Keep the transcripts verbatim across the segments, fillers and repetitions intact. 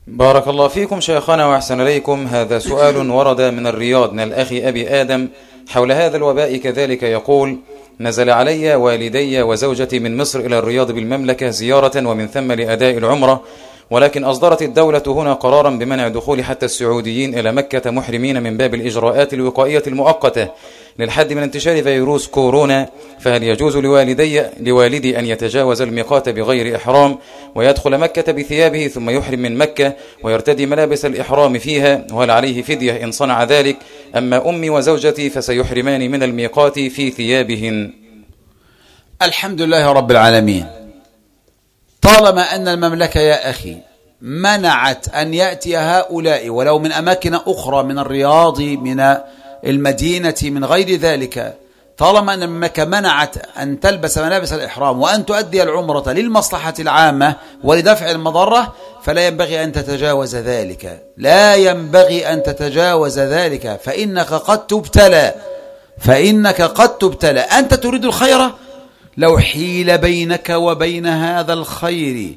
بارك الله فيكم شيخنا وأحسن إليكم. هذا سؤال ورد من الرياض من الأخ أبي آدم حول هذا الوباء كذلك، يقول: نزل علي والدي وزوجتي من مصر إلى الرياض بالمملكة زيارة ومن ثم لأداء العمرة، ولكن أصدرت الدولة هنا قرارا بمنع دخول حتى السعوديين إلى مكة محرمين من باب الإجراءات الوقائية المؤقتة للحد من انتشار فيروس كورونا، فهل يجوز لوالدي لوالدي أن يتجاوز الميقات بغير إحرام ويدخل مكة بثيابه ثم يحرم من مكة ويرتدي ملابس الإحرام فيها، وهل عليه فدية إن صنع ذلك؟ أما أمي وزوجتي فسيحرمان من الميقات في ثيابهن. الحمد لله رب العالمين. طالما أن المملكة يا أخي منعت أن يأتي هؤلاء ولو من أماكن أخرى من الرياض من المدينة من غير ذلك، طالما أن المملكة منعت أن تلبس ملابس الإحرام وأن تؤدي العمرة للمصلحة العامة ولدفع المضرة، فلا ينبغي أن تتجاوز ذلك، لا ينبغي أن تتجاوز ذلك، فإنك قد تبتلى فإنك قد تبتلى أنت تريد الخير، لو حيل بينك وبين هذا الخير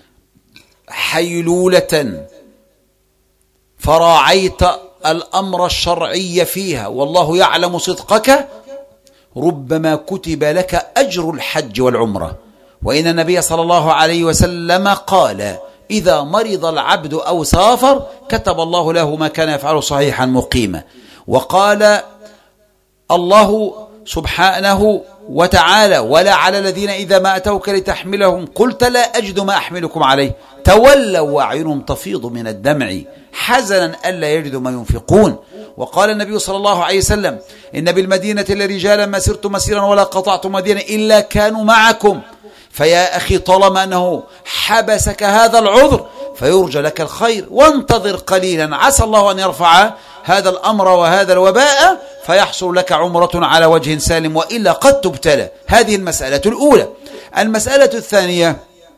حيلولة فراعيت الأمر الشرعي فيها والله يعلم صدقك، ربما كتب لك أجر الحج والعمرة. وإن النبي صلى الله عليه وسلم قال: إذا مرض العبد أو سافر كتب الله له ما كان يفعله صحيحا مقيما. وقال الله سبحانه وتعالى: ولا على الذين إذا ما أتوك لتحملهم قلت لا أجد ما أحملكم عليه تولوا وأعينهم تفيض من الدمع حزنا ألا يجدوا ما ينفقون. وقال النبي صلى الله عليه وسلم: إن بالمدينة لرجالا ما سرت مسيرا ولا قطعت مدينة إلا كانوا معكم. فيا أخي طالما أنه حبسك هذا العذر فيرجى لك الخير، وانتظر قليلا عسى الله أن يرفع هذا الأمر وهذا الوباء فيحصل لك عمرة على وجه سالم، وإلا قد تبتلى. هذه المسألة الأولى. المسألة الثانية: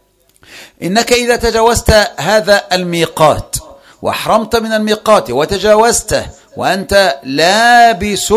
إنك إذا تجاوزت هذا الميقات وأحرمت من الميقات وتجاوزته وأنت لابس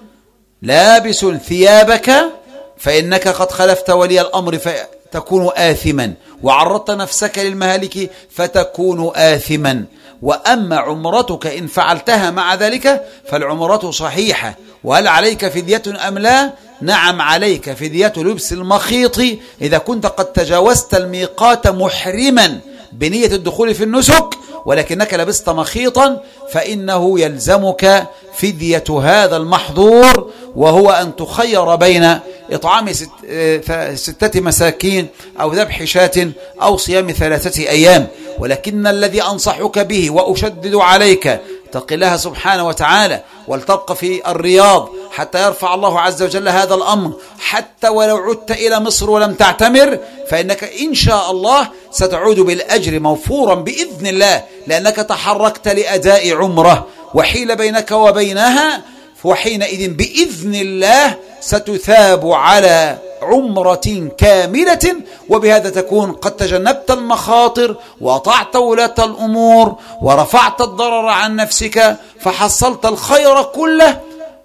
لابس ثيابك فإنك قد خلفت ولي الأمر فتكون آثما، وعرضت نفسك للمهالك فتكون آثما. وأما عمرتك إن فعلتها مع ذلك فالعمرة صحيحة. وهل عليك فدية أم لا؟ نعم عليك فدية لبس المخيط إذا كنت قد تجاوزت الميقات محرما بنية الدخول في النسك ولكنك لبست مخيطا، فإنه يلزمك فدية هذا المحظور، وهو أن تخير بين إطعام ست ستة مساكين أو ذبح شاة أو صيام ثلاثة أيام. ولكن الذي أنصحك به وأشدد عليك: اتق الله سبحانه وتعالى ولتبقى في الرياض حتى يرفع الله عز وجل هذا الأمر، حتى ولو عدت إلى مصر ولم تعتمر فإنك إن شاء الله ستعود بالأجر موفورا بإذن الله، لأنك تحركت لأداء عمره وحيل بينك وبينها، وحينئذ بإذن الله ستثاب على عمرة كاملة، وبهذا تكون قد تجنبت المخاطر وأطعت ولاة الأمور ورفعت الضرر عن نفسك فحصلت الخير كله.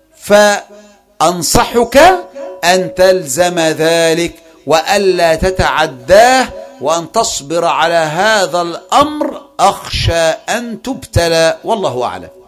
فأنصحك أن تلزم ذلك وألا تتعداه وأن تصبر على هذا الأمر، أخشى أن تبتلى، والله أعلم.